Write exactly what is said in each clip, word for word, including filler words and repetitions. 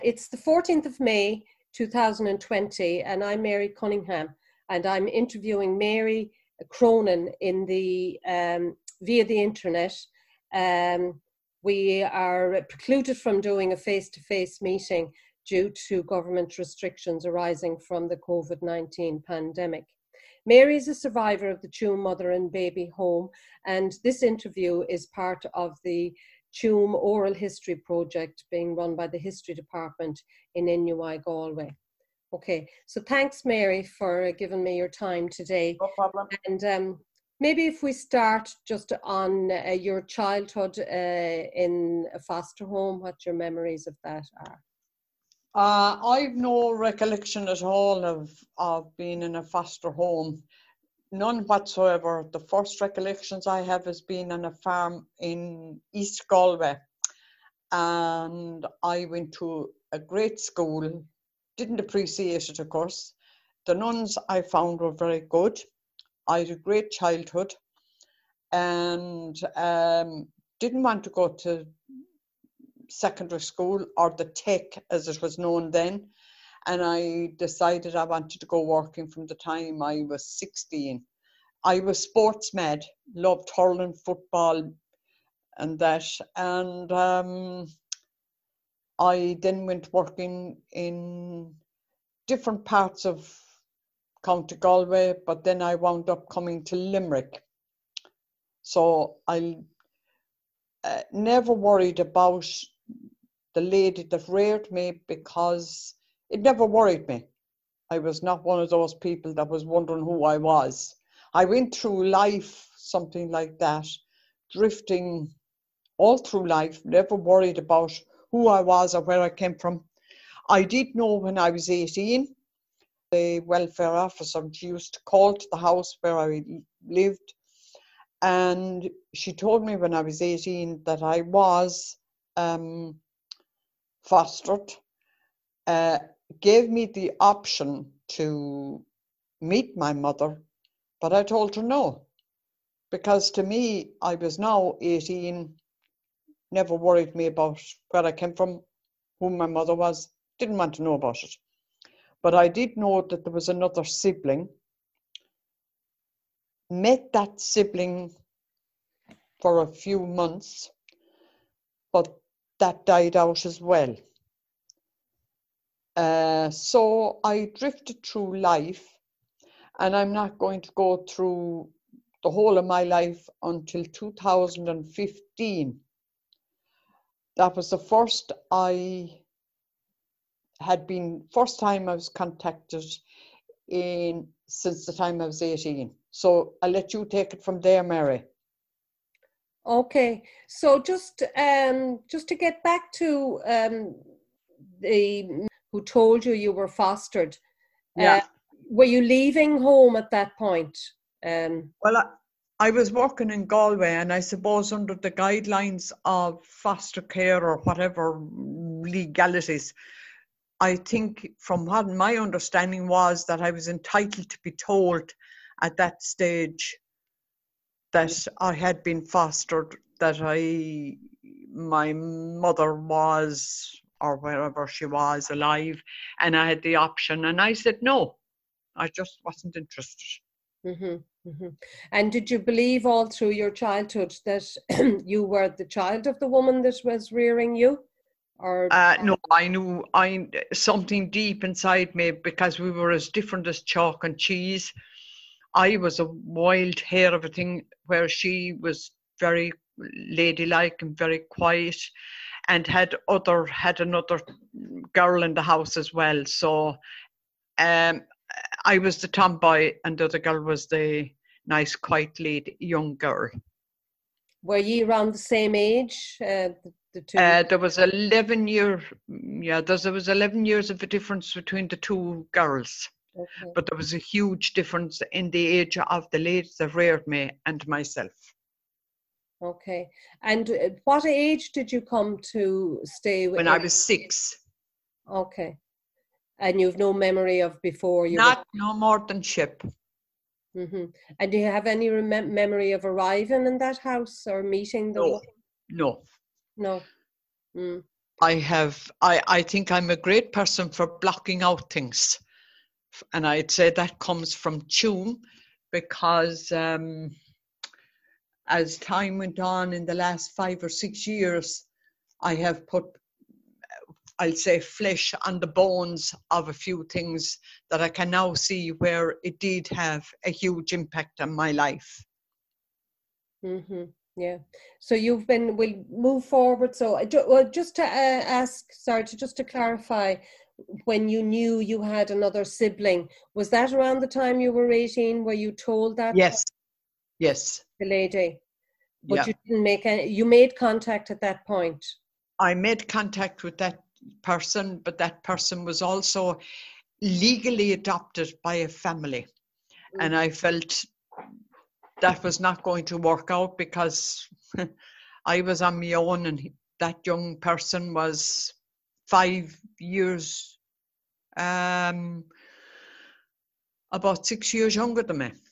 It's the fourteenth of May two thousand twenty, and I'm Mary Cunningham, and I'm interviewing Mary Cronin in the um, via the internet. Um, we are precluded from doing a face-to-face meeting due to government restrictions arising from the COVID nineteen pandemic. Mary is a survivor of the Tuam Mother and Baby Home, and this interview is part of the Tuam Oral History Project being run by the History Department in N U I Galway. Okay, so thanks, Mary, for giving me your time today. No problem. And um, maybe if we start just on uh, your childhood uh, in a foster home, what your memories of that are. Uh, I've no recollection at all of, of being in a foster home. None whatsoever. The first recollections I have is being on a farm in East Galway. And I went to a great school, didn't appreciate it, of course. The nuns I found were very good. I had a great childhood and um, didn't want to go to secondary school, or the tech as it was known then. And I decided I wanted to go working from the time I was sixteen. I was sports mad, loved hurling, football and that. And um, I then went working in different parts of County Galway, but then I wound up coming to Limerick. So I uh, never worried about the lady that reared me, because it never worried me. I was not one of those people that was wondering who I was. I went through life, something like that, drifting all through life, never worried about who I was or where I came from. I did know when I was eighteen, the welfare officer, she used to call to the house where I lived, and she told me when I was eighteen that I was um, fostered, uh, gave me the option to meet my mother, but I told her no, because to me, I was now eighteen, never worried me about where I came from, who my mother was, didn't want to know about it. But I did know that there was another sibling, met that sibling for a few months, but that died out as well. Uh, so I drifted through life, and I'm not going to go through the whole of my life until two thousand fifteen. That was the first I had been, first time I was contacted in since the time I was eighteen. So I'll let you take it from there, Mary. Okay, so just um, just to get back to um, the who told you you were fostered. Yeah. Uh, were you leaving home at that point? Um, well, I, I was working in Galway, and I suppose under the guidelines of foster care or whatever legalities, I think from what my understanding was that I was entitled to be told at that stage that I had been fostered, that I, my mother was, or wherever she was, alive, and I had the option. And I said no, I just wasn't interested. mm-hmm, mm-hmm. And did you believe all through your childhood that you were the child of the woman that was rearing you? Or uh, no, I knew I something deep inside me, because we were as different as chalk and cheese. I was a wild hare of a thing, where she was very ladylike and very quiet, and had other had another girl in the house as well. So um, I was the tomboy, and the other girl was the nice, quiet, lady, young girl. Were you around the same age? Uh, the, the two. Uh, there was eleven year, yeah, there was eleven years of a difference between the two girls. Okay. But there was a huge difference in the age of the ladies that reared me and myself. Okay. And what age did you come to stay with? When I was six. Okay. And you've no memory of before you Not were... no more than ship. Mm-hmm. And do you have any rem- memory of arriving in that house or meeting the No. woman? No. No. Mm. I have, I, I think I'm a great person for blocking out things. And I'd say that comes from Tuam, because um, as time went on in the last five or six years, I have put, I'll say, flesh on the bones of a few things that I can now see where it did have a huge impact on my life. Mm-hmm. Yeah. So you've been, we'll move forward. So I ju- well, just to uh, ask, sorry, to just to clarify, when you knew you had another sibling, was that around the time you were eighteen? Were you told that? Yes. Yes. The lady, but Yeah. you didn't make any, you made contact at that point? I made contact with that person, but that person was also legally adopted by a family. Mm. And I felt that was not going to work out, because I was on my own, and that young person was five years, um, about six years younger than me.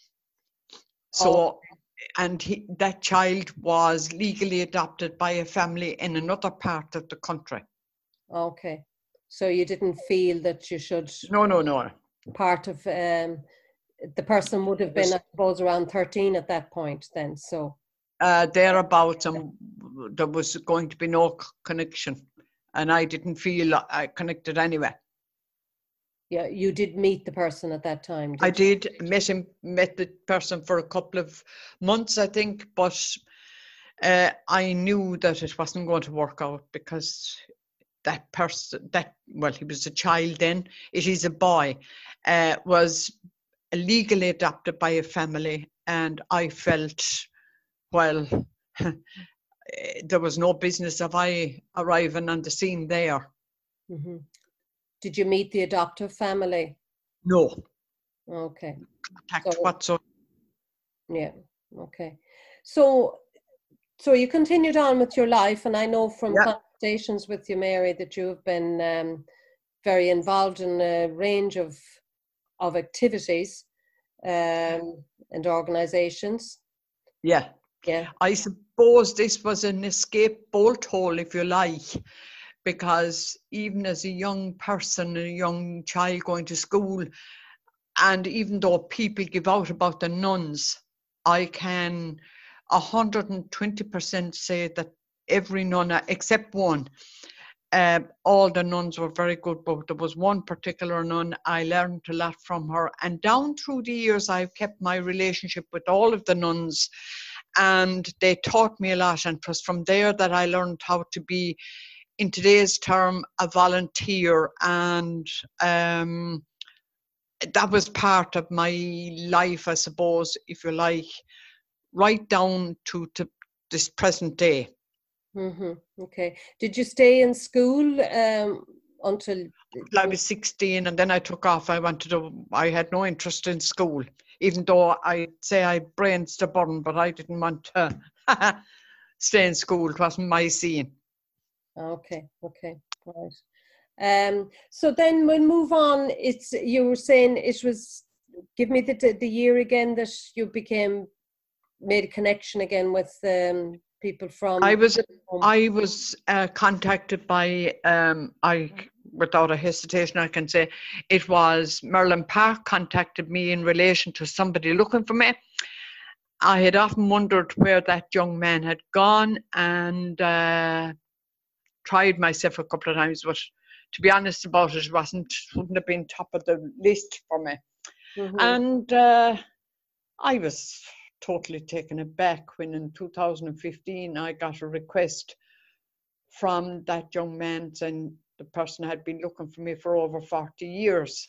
So, oh. and he, that child was legally adopted by a family in another part of the country. Okay. So you didn't feel that you should... No, no, no. Part of, um, the person would have been, I suppose, around thirteen at that point then, so... Uh, thereabouts, and there was going to be no connection. And I didn't feel I connected anyway. Yeah, you did meet the person at that time, did I you? did, met him, met the person for a couple of months, I think, but uh, I knew that it wasn't going to work out, because that person, that, well, he was a child then, it is a boy, uh, was legally adopted by a family, and I felt, well, there was no business of I arriving on the scene there. Mm-hmm. Did you meet the adoptive family? No. Okay. Contact so, whatsoever. Yeah. Okay. So, so you continued on with your life, and I know from yeah. conversations with you, Mary, that you have been um, very involved in a range of of activities um, and organizations. Yeah. Yeah. I suppose this was an escape bolt hole, if you like, because even as a young person, a young child going to school, and even though people give out about the nuns, I can one hundred twenty percent say that every nun, except one, uh, all the nuns were very good, but there was one particular nun, I learned a lot from her. And down through the years, I've kept my relationship with all of the nuns, and they taught me a lot. And it was from there that I learned how to be, in today's term, a volunteer. And um, that was part of my life, I suppose, if you like, right down to, to this present day. Mm-hmm. Okay. Did you stay in school um, until... I was sixteen, and then I took off. I wanted to, I had no interest in school, even though I'd say I brain stubborn, but I didn't want to stay in school. It wasn't my scene. Okay, okay, right. Um, so then we'll move on. It's, you were saying it was, give me the the year again that you became, made a connection again with um, people from... I was, I was uh, contacted by, um, I, without a hesitation, I can say it was Merlin Park contacted me in relation to somebody looking for me. I had often wondered where that young man had gone, and uh, tried myself a couple of times, but to be honest about it, it wasn't, wouldn't have been top of the list for me. Mm-hmm. And uh, I was totally taken aback when in two thousand fifteen I got a request from that young man saying the person had been looking for me for over forty years.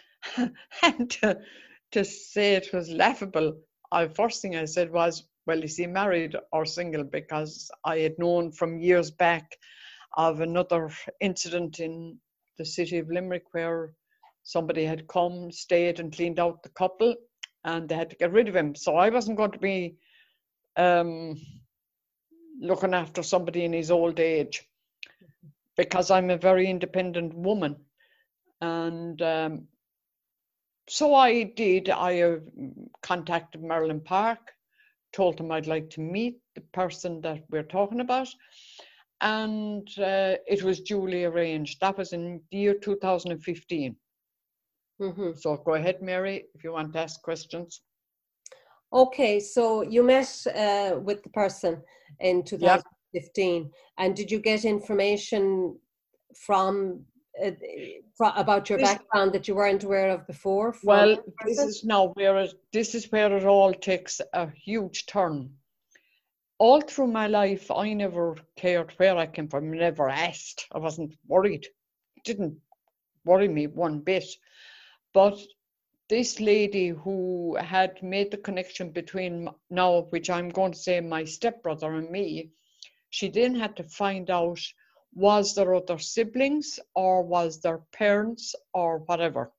And to, to say it was laughable, I, first thing I said was, well, is he married or single? Because I had known from years back of another incident in the city of Limerick where somebody had come, stayed and cleaned out the couple, and they had to get rid of him. So I wasn't going to be um, looking after somebody in his old age, because I'm a very independent woman. And um, so I did. I uh, contacted Merlin Park, told them I'd like to meet the person that we're talking about. and uh, it was duly arranged. That was in the year two thousand fifteen. Mm-hmm. So go ahead, Mary, if you want to ask questions. Okay, so you met uh, with the person in two thousand fifteen, yep. And did you get information from, uh, from about your this, background that you weren't aware of before? From well, this is now where it, this is where it all takes a huge turn. All through my life, I never cared where I came from. I never asked. I wasn't worried. It didn't worry me one bit. But this lady who had made the connection between now, which I'm going to say my stepbrother and me, she then had to find out, was there other siblings or was there parents or whatever.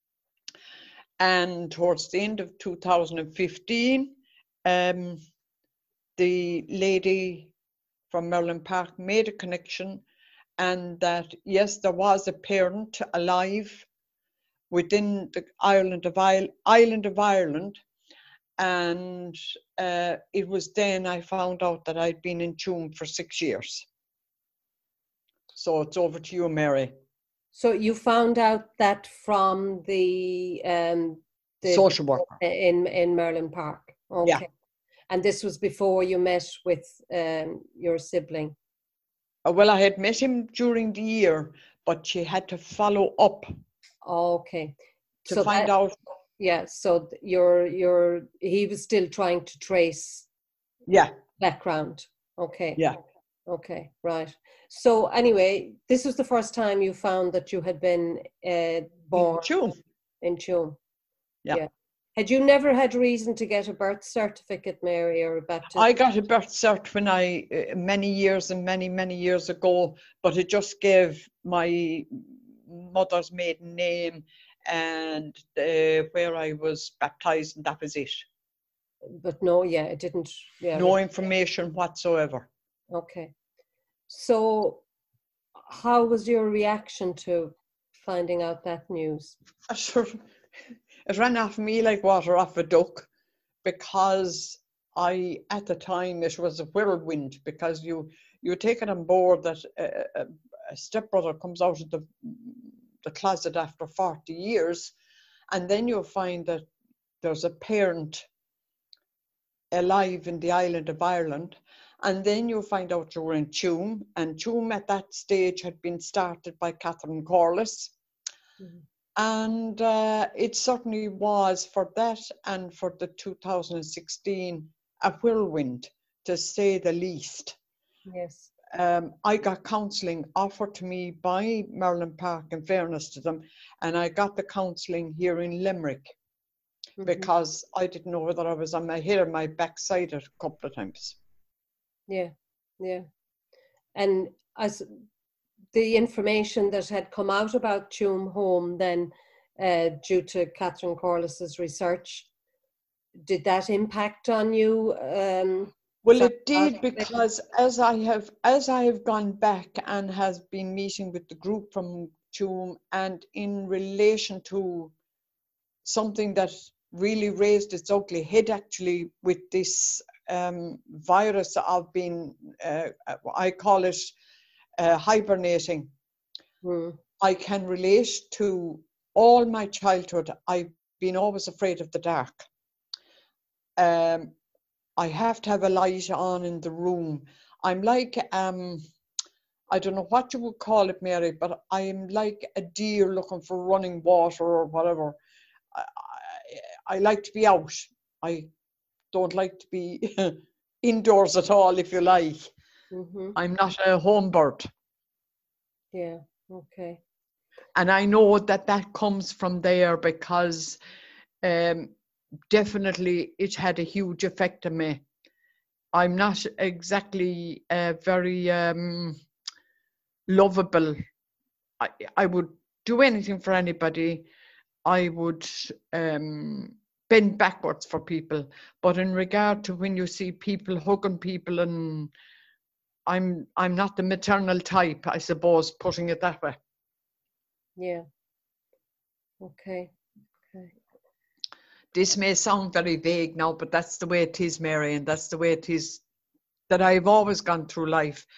And towards the end of two thousand fifteen, um, the lady from Merlin Park made a connection, and that yes, there was a parent alive within the island of island of Ireland, and uh, it was then I found out that I'd been in Tuam for six years. So it's over to you, Mary. So you found out that from the um, the social worker in in Merlin Park. Okay. Yeah. And this was before you met with um, your sibling? Uh, well, I had met him during the year, but she had to follow up. Okay. To so find that, out. Yeah, so you're, you're, he was still trying to trace yeah. background. Okay. Yeah. Okay, right. So anyway, this was the first time you found that you had been uh, born in Tuam. In Tuam. Yeah. yeah. Had you never had reason to get a birth certificate, Mary, or a baptism? I got a birth cert when I, uh, many years and many, many years ago, but it just gave my mother's maiden name and uh, where I was baptized, and that was it. But no, yeah, it didn't. Yeah, no information whatsoever. Okay. So how was your reaction to finding out that news? Sure. It ran off me like water off a duck, because I, at the time, it was a whirlwind, because you you take it on board that a, a stepbrother comes out of the, the closet after forty years, and then you'll find that there's a parent alive in the island of Ireland, and then you'll find out you're in Tuam, and Tuam at that stage had been started by Catherine Corliss. Mm-hmm. And uh, it certainly was, for that and for the two thousand sixteen, a whirlwind, to say the least. Yes. Um, I got counselling offered to me by Merlin Park, in fairness to them, and I got the counselling here in Limerick, mm-hmm. because I didn't know whether I was on my head or my backside a couple of times. Yeah, yeah. And as the information that had come out about Tuam Home then, uh, due to Catherine Corliss's research, did that impact on you? Um, well, it did, because as I have as I have gone back and has been meeting with the group from Tuam, and in relation to something that really raised its ugly head, actually, with this um, virus of being, uh, I call it, Uh, hibernating. Mm. I can relate to all my childhood. I've been always afraid of the dark. Um, I have to have a light on in the room. I'm like, um, I don't know what you would call it, Mary, but I'm like a deer looking for running water or whatever. I, I, I like to be out. I don't like to be indoors at all, if you like. Mm-hmm. I'm not a home bird. Yeah, okay. And I know that that comes from there, because um, definitely it had a huge effect on me. I'm not exactly uh, very um, lovable. I, I would do anything for anybody. I would um, bend backwards for people. But in regard to when you see people hugging people, and I'm I'm not the maternal type, I suppose, putting it that way. Yeah. Okay. Okay. This may sound very vague now, but that's the way it is, Mary, and that's the way it is that I've always gone through life.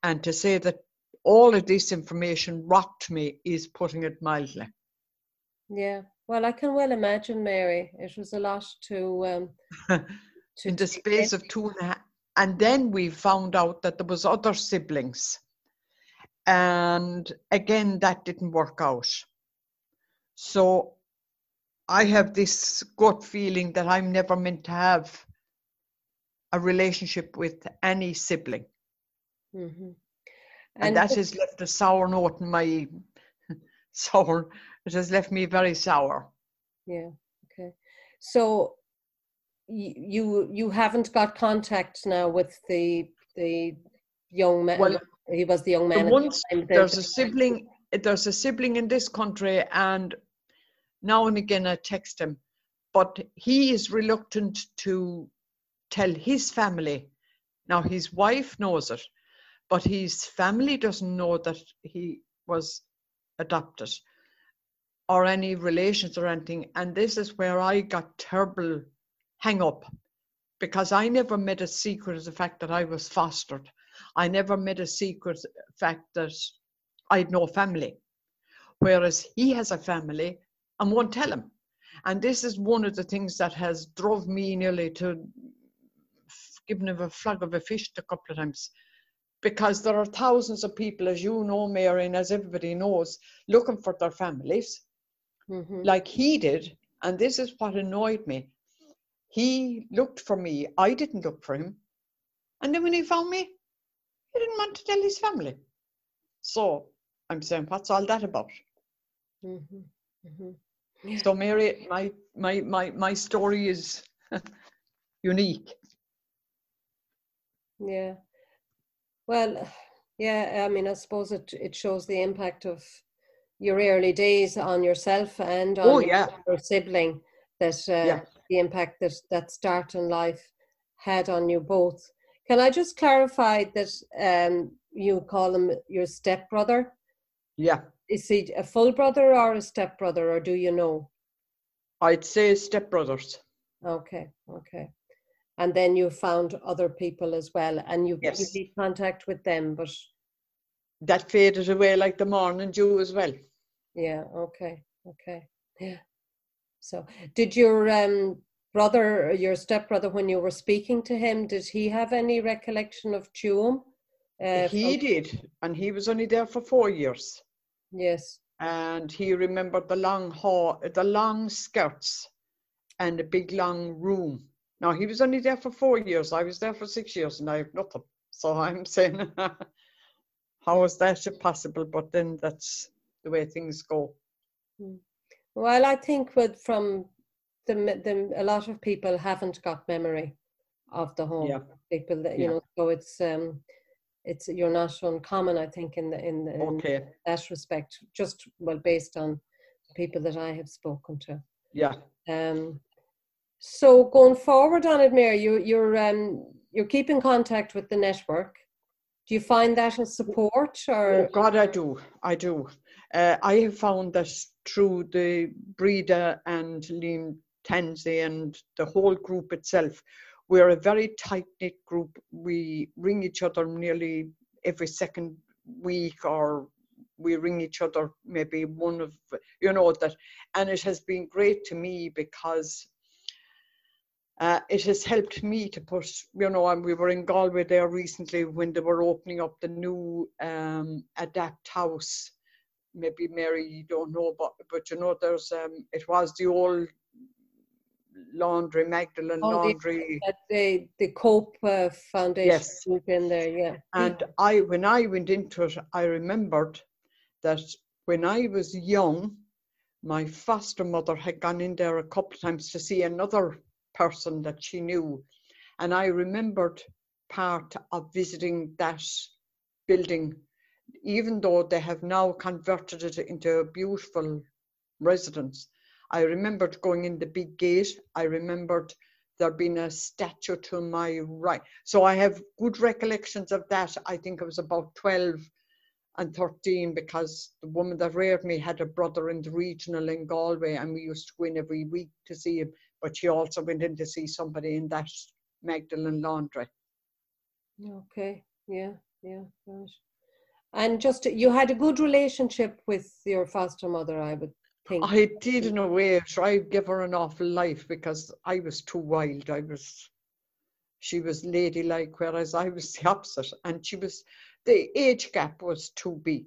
And to say that all of this information rocked me is putting it mildly. Yeah. Well, I can well imagine, Mary. It was a lot to um, to In the take in. space of two and a half. And then we found out that there was other siblings. And again, that didn't work out. So I have this gut feeling that I'm never meant to have a relationship with any sibling. Mm-hmm. And, And that has left a sour note in my sour. It has left me very sour. yeah, okay. So y- you you haven't got contact now with the the young man. Well, He was the young the man at once the time. there's The, a sibling, there's a sibling in this country, and now and again I text him, but he is reluctant to tell his family. Now his wife knows it, but his family doesn't know that he was adopted or any relations or anything. And this is where I got terrible hang up, because I never made a secret of the fact that I was fostered. I never made a secret fact that I had no family, whereas he has a family and won't tell him. And this is one of the things that has drove me nearly to giving him a flag of a fish a couple of times, because there are thousands of people, as you know, Mary, and as everybody knows, looking for their families, mm-hmm. like he did. And this is what annoyed me. He looked for me. I didn't look for him. And then when he found me, he didn't want to tell his family. So I'm saying, what's all that about? Mm-hmm. Mm-hmm. Yeah. So Mary, my my my my story is unique. Yeah. Well, yeah, I mean, I suppose it, it shows the impact of your early days on yourself and on Oh your, yeah, your sibling, that uh, yeah, the impact that that start in life had on you both. Can I just clarify that um, you call him your stepbrother? yeah. Is he a full brother or a stepbrother, or do you know? I'd say stepbrothers. Okay, okay. And then you found other people as well, and you you Yes. made contact with them, but That faded away like the morning dew as well. yeah, okay, okay, yeah. So, did your um brother, or your stepbrother, when you were speaking to him, did he have any recollection of Tuam? Uh, from He did, and he was only there for four years. yes, And he remembered the long haul, the long skirts, and the big long room. Now he was only there for four years. I was there for six years, and I have nothing. So I'm saying, how is that possible? But then that's the way things go. well, I think with from the the a lot of people haven't got memory of the home. Yeah, People that you yeah. know, so it's um it's you're not uncommon, I think, in the in, the, in Okay. that respect. Just well, based on people that I have spoken to. Yeah. Um, so going forward on it, Mary, you you're um you're keeping contact with the network. Do you find that a support, Oh or God, I do. I do. Uh, I have found that through the Breda and Liam Tansey and the whole group itself, we're a very tight-knit group. We ring each other nearly every second week, or we ring each other maybe one of, you know, that. And it has been great to me, because Uh, it has helped me to put, you know, and we were in Galway there recently when they were opening up the new um, Adapt House. Maybe Mary, you don't know, but but you know, there's um, it was the old laundry, Magdalene oh, the laundry. the the Cope uh, Foundation Yes, group in there? Yeah. and I when I went into it, I remembered that when I was young, my foster mother had gone in there a couple of times to see another person that she knew. And I remembered part of visiting that building, even though they have now converted it into a beautiful residence. I remembered going in the big gate. I remembered there being a statue to my right. So I have good recollections of that. I think I was about twelve and thirteen, because the woman that reared me had a brother in the regional in Galway, and we used to go in every week to see him, but she also went in to see somebody in that Magdalene laundry. Okay. Yeah. yeah, right. And just, you had a good relationship with your foster mother, I would think. I did in a way. Try to give her an awful life because I was too wild. I was, she was ladylike, whereas I was the opposite. And she was, the age gap was too big.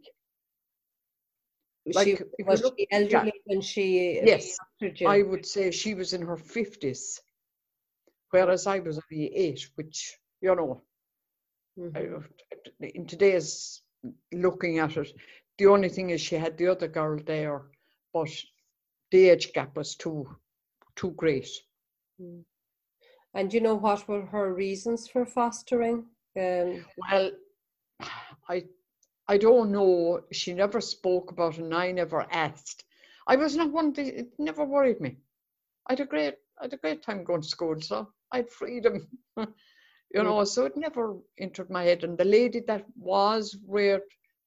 She, Like, if was you look, she yeah, elderly when she yes, fostered you? I would say she was in her fifties, whereas I was only eight, which, you know, Mm-hmm. I- in today's looking at it, the only thing is she had the other girl there, but the age gap was too too great. Mm. And you know what were her reasons for fostering? Um, Well, I I don't know. She never spoke about it, and I never asked. I was not one. To, it never worried me. I had a great I had a great time going to school, so I had freedom, you mm, know. So it never entered my head. And the lady that was reared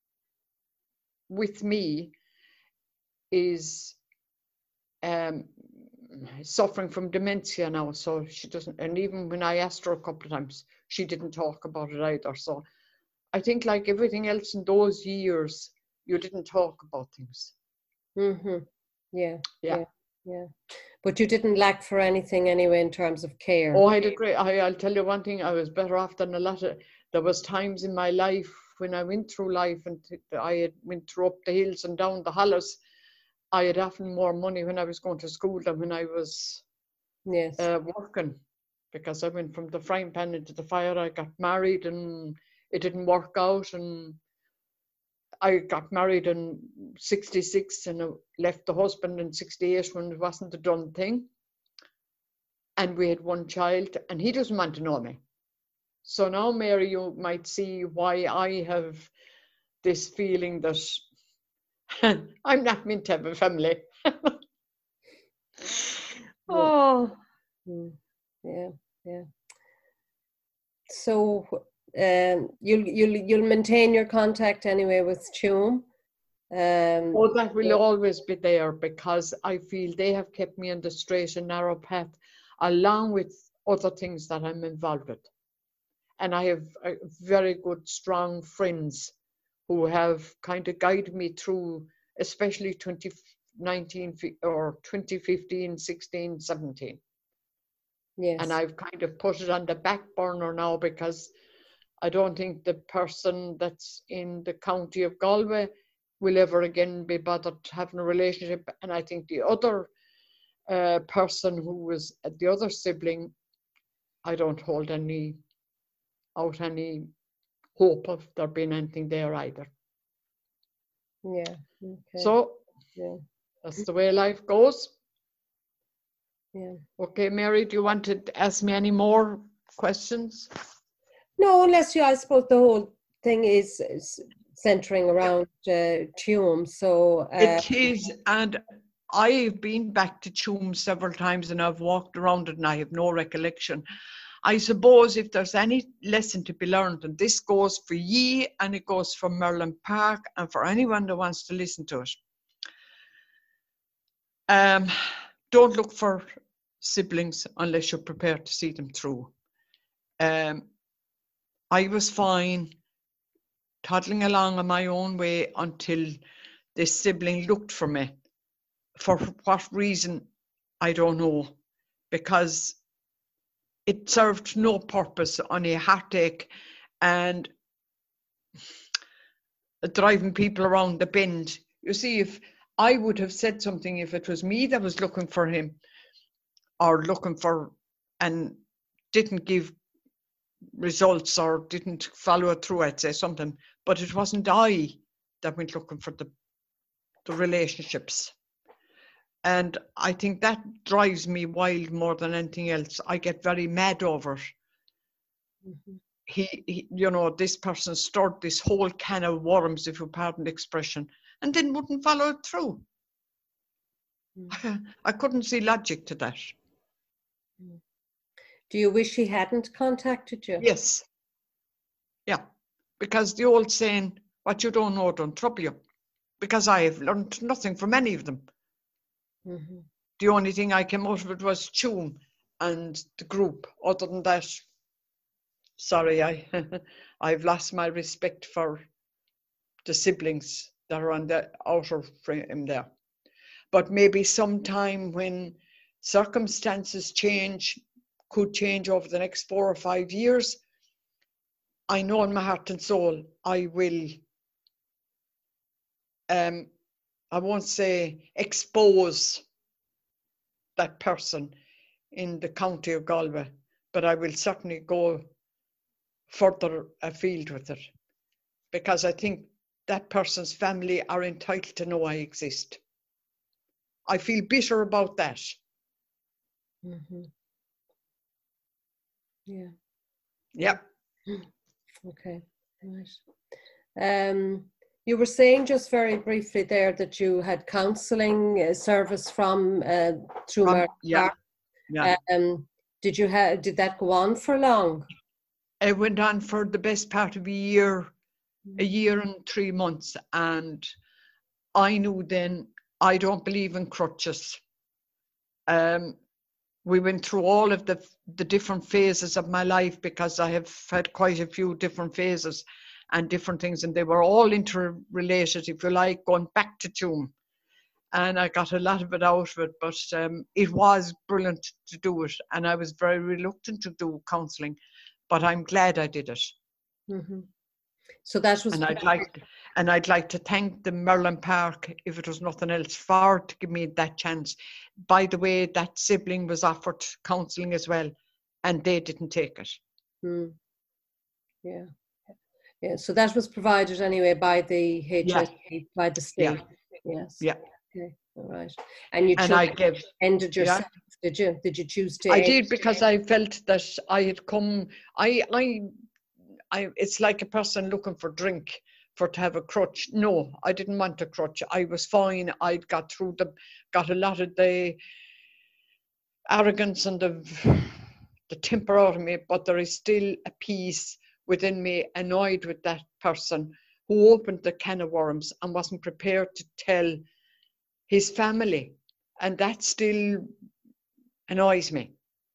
with me is um, suffering from dementia now, so she doesn't. And even when I asked her a couple of times, she didn't talk about it either. So I think, like everything else in those years, you didn't talk about things. mm-hmm. Yeah, Yeah. yeah, yeah. But you didn't lack for anything anyway in terms of care. Oh, I had a great. I, I'll tell you one thing. I was better off than a lot of. There was times in my life when I went through life and I had went through up the hills and down the hollows. I had often more money when I was going to school than when I was Yes. uh, working, because I went from the frying pan into the fire. I got married and it didn't work out, and I got married in sixty-six and I left the husband in sixty-eight when it wasn't a done thing. And we had one child, and he doesn't want to know me. So now, Mary, you might see why I have this feeling that I'm not meant to have a family. Oh, Mm. Yeah, yeah. So um, you'll you'll you'll maintain your contact anyway with Tuam. Um, oh, that will always be there, because I feel they have kept me on the straight and narrow path, along with other things that I'm involved with. And I have uh, very good, strong friends who have kind of guided me through, especially twenty nineteen or twenty fifteen, sixteen, seventeen. yes. And I've kind of put it on the back burner now, because I don't think the person that's in the county of Galway will ever again be bothered having a relationship. And I think the other uh, person who was uh, the other sibling, I don't hold any out any hope of there being anything there either. Yeah. Okay. So yeah. That's the way life goes. Yeah. Okay, Mary, do you want to ask me any more questions? No, unless you, I suppose the whole thing is, is centering around uh, Tuam. So uh, it is, and I've been back to Tuam several times and I've walked around it and I have no recollection. I suppose if there's any lesson to be learned, and this goes for ye and it goes for Merlin Park and for anyone that wants to listen to it, um, don't look for siblings unless you're prepared to see them through. Um, I was fine toddling along on my own way until this sibling looked for me. For what reason, I don't know, because it served no purpose, only heartache and driving people around the bend. You see, if I would have said something, if it was me that was looking for him or looking for and didn't give results or didn't follow it through, I'd say something. But it wasn't I that went looking for the, the relationships. And I think that drives me wild more than anything else. I get very mad over it. Mm-hmm. He, he, you know, this person stirred this whole can of worms, if you pardon the expression, and then wouldn't follow it through. Mm. I couldn't see logic to that. Do you wish he hadn't contacted you? Yes. Yeah. Because the old saying, what you don't know don't trouble you. Because I have learned nothing from any of them. Mm-hmm. The only thing I came out of it was Tuam and the group. Other than that, sorry, I I've lost my respect for the siblings that are on the outer frame there. But maybe sometime when circumstances change, could change over the next four or five years, I know in my heart and soul I will, um, I won't say expose that person in the county of Galway, but I will certainly go further afield with it, because I think that person's family are entitled to know I exist. I feel bitter about that. Mm-hmm. Yeah. Yeah. Okay. Right. Um, you were saying just very briefly there that you had counselling uh, service from uh, through From, Merrill yeah. Park. Yeah. Um, did you have? Did that go on for long? It went on for the best part of a year, a year and three months, and I knew then I don't believe in crutches. Um, we went through all of the the different phases of my life, because I have had quite a few different phases and different things, and they were all interrelated, if you like, going back to June. And I got a lot of it out of it, but um, it was brilliant to do it, and I was very reluctant to do counselling, but I'm glad I did it. Mm-hmm. So that was. And I'd like, and I'd like to thank the Merlin Park, if it was nothing else, for to give me that chance. By the way, that sibling was offered counselling as well, and they didn't take it. Mm. Yeah, yeah. So that was provided anyway by the H S E, yeah. By the state. Yeah. Yes. Yeah. Okay. All right. And you and I gave, ended yourself. Yeah. Did you? Did you choose to? I end? did, because I felt that I had come. I, I, I. It's like a person looking for drink for to have a crutch. No, I didn't want a crutch. I was fine. I'd got through the, got a lot of the arrogance and the, the temper out of me, but there is still a piece within me annoyed with that person who opened the can of worms and wasn't prepared to tell his family, and that still annoys me.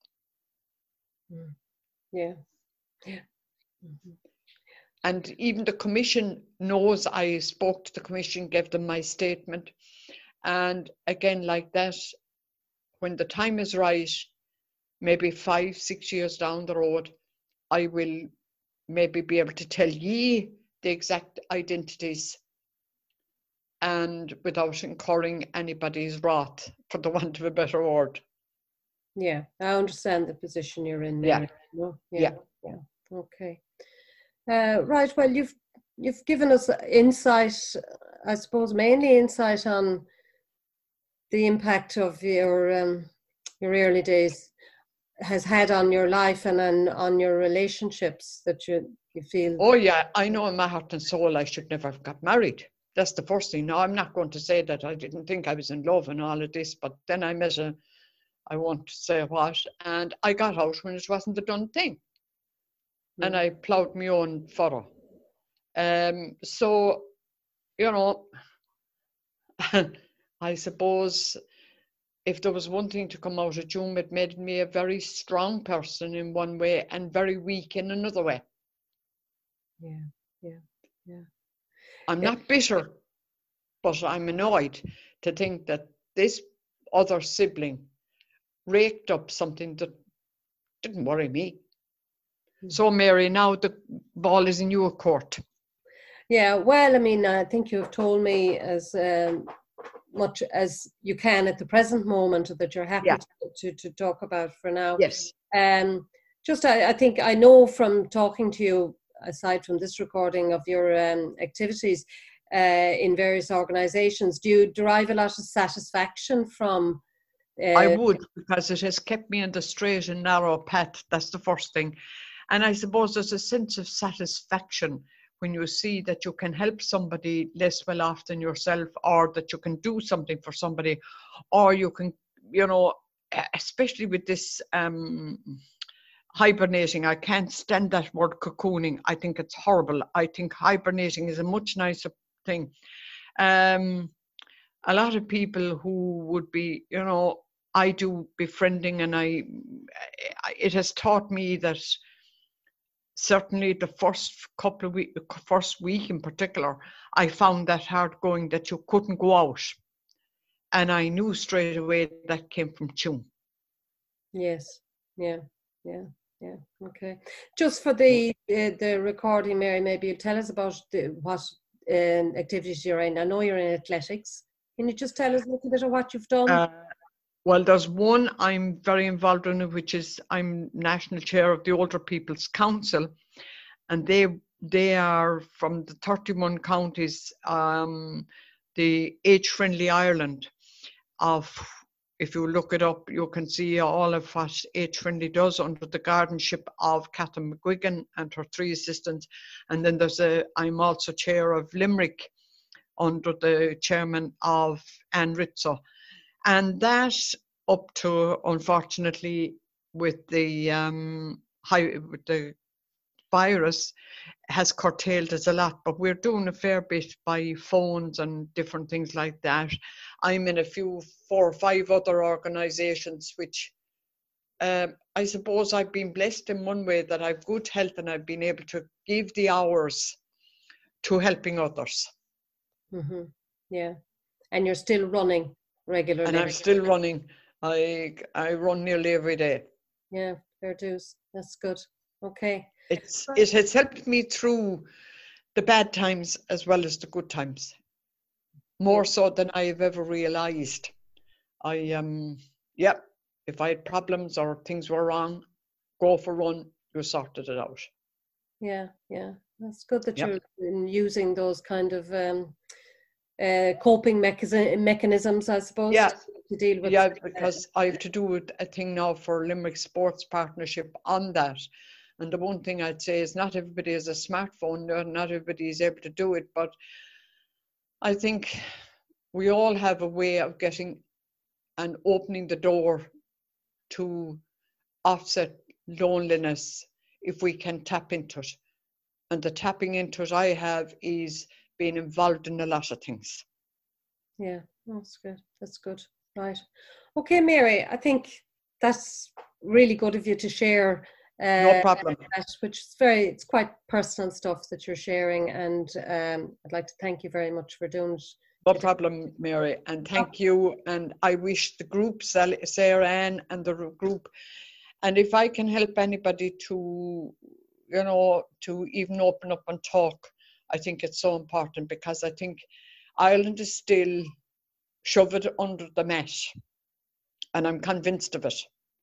Yeah. Yeah. Mm-hmm. And even the commission knows I spoke to the commission, gave them my statement. And again, like that, when the time is right, maybe five, six years down the road, I will maybe be able to tell ye the exact identities, and without incurring anybody's wrath, for the want of a better word. Yeah, I understand the position you're in. Yeah. No? Yeah. Yeah. Yeah. Okay. Uh, right. Well, you've you've given us insight, I suppose, mainly insight on the impact of your um, your early days has had on your life and on, on your relationships that you you feel. Oh yeah, I know in my heart and soul I should never have got married. That's the first thing. Now, I'm not going to say that I didn't think I was in love and all of this, but then I met a, I won't say what, and I got out when it wasn't the done thing. Mm. And I ploughed my own furrow. Um, so, you know, I suppose if there was one thing to come out of June, it made me a very strong person in one way and very weak in another way. Yeah, yeah, yeah. I'm yeah. not bitter, but I'm annoyed to think that this other sibling raked up something that didn't worry me. Mm-hmm. So, Mary, now the ball is in your court. Yeah, well, I mean, I think you've told me as um, much as you can at the present moment that you're happy yeah. to, to, to talk about for now. Yes. Um, just, I, I think I know from talking to you, aside from this recording, of your um, activities uh, in various organizations, do you derive a lot of satisfaction from? Uh, I would, because it has kept me on the straight and narrow path. That's the first thing. And I suppose there's a sense of satisfaction when you see that you can help somebody less well off than yourself, or that you can do something for somebody, or you can, you know, especially with this um, hibernating. I can't stand that word cocooning. I think it's horrible. I think hibernating is a much nicer thing. Um, a lot of people who would be, you know, I do befriending, and I, it has taught me that certainly the first couple of week, first week in particular, I found that hard going, that you couldn't go out. And I knew straight away that came from Tuam. Yes. Yeah. Yeah. Yeah. Okay. Just for the uh, the recording, Mary, maybe you tell us about the, what um, activities you're in. I know you're in athletics. Can you just tell us a little bit of what you've done? Uh, well, there's one I'm very involved in, which is I'm national chair of the Older People's Council, and they they are from the thirty-one counties, um, the Age-Friendly Ireland of. If you look it up, you can see all of what Age-Friendly does under the guardianship of Catherine McGuigan and her three assistants. And then there's a, I'm also chair of Limerick under the chairman of Anne Rizzo. And that up to, unfortunately, with the, um, high, with the virus, has curtailed us a lot, but we're doing a fair bit by phones and different things like that. I'm in a few, four or five other organisations, which uh, I suppose I've been blessed in one way, that I've good health and I've been able to give the hours to helping others. Mm-hmm. Yeah. And you're still running regularly. And I'm still running. I I run nearly every day. Yeah, fair dues. That's good. Okay. It's it has helped me through the bad times as well as the good times, more so than I've ever realised. I um yeah, if I had problems or things were wrong, go for a run, you sorted it out. Yeah, yeah, that's good that Yep. you're using those kind of um, uh, coping mechanism, mechanisms, I suppose, Yeah. to deal with. Yeah, because I have to do a thing now for Limerick Sports Partnership on that. And the one thing I'd say is not everybody has a smartphone, not everybody is able to do it, but I think we all have a way of getting and opening the door to offset loneliness if we can tap into it. And the tapping into it I have is being involved in a lot of things. Yeah, that's good. That's good. Right. Okay, Mary, I think that's really good of you to share. Uh, No problem. That, which is very, it's quite personal stuff that you're sharing, and um, I'd like to thank you very much for doing it. No problem, Mary, and thank you. And I wish the group, Sarah Ann and the group, and if I can help anybody to, you know, to even open up and talk, I think it's so important, because I think Ireland is still shoved under the mat, and I'm convinced of it.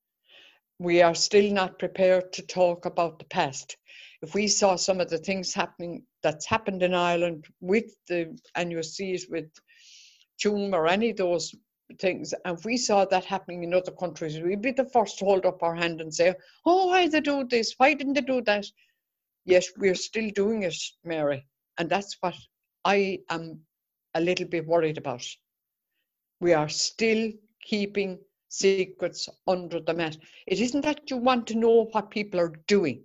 We are still not prepared to talk about the past. If we saw some of the things happening that's happened in Ireland with the, and you see it with Tuam or any of those things, and if we saw that happening in other countries, we'd be the first to hold up our hand and say, oh, why did they do this? Why didn't they do that? Yes, we're still doing it, Mary. And that's what I am a little bit worried about. We are still keeping secrets under the mat. It isn't that you want to know what people are doing,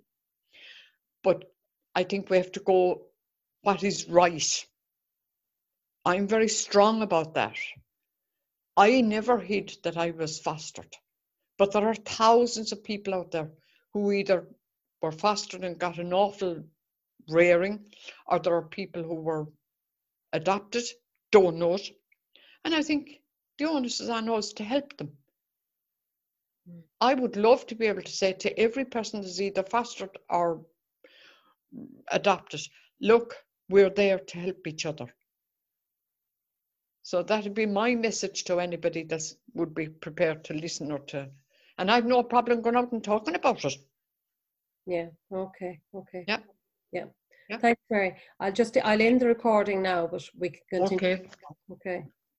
but I think we have to go what is right. I'm very strong about that. I never hid that I was fostered, but there are thousands of people out there who either were fostered and got an awful rearing, or there are people who were adopted, don't know it. And I think the onus is on us to help them. I would love to be able to say to every person that's either fostered or adopted, look, we're there to help each other. So that would be my message to anybody that would be prepared to listen or to, and I've no problem going out and talking about it. Yeah, okay, okay. Yeah. Yeah. Yeah. Thanks, Mary. I'll just, I'll end the recording now, but we can continue. Okay. Okay.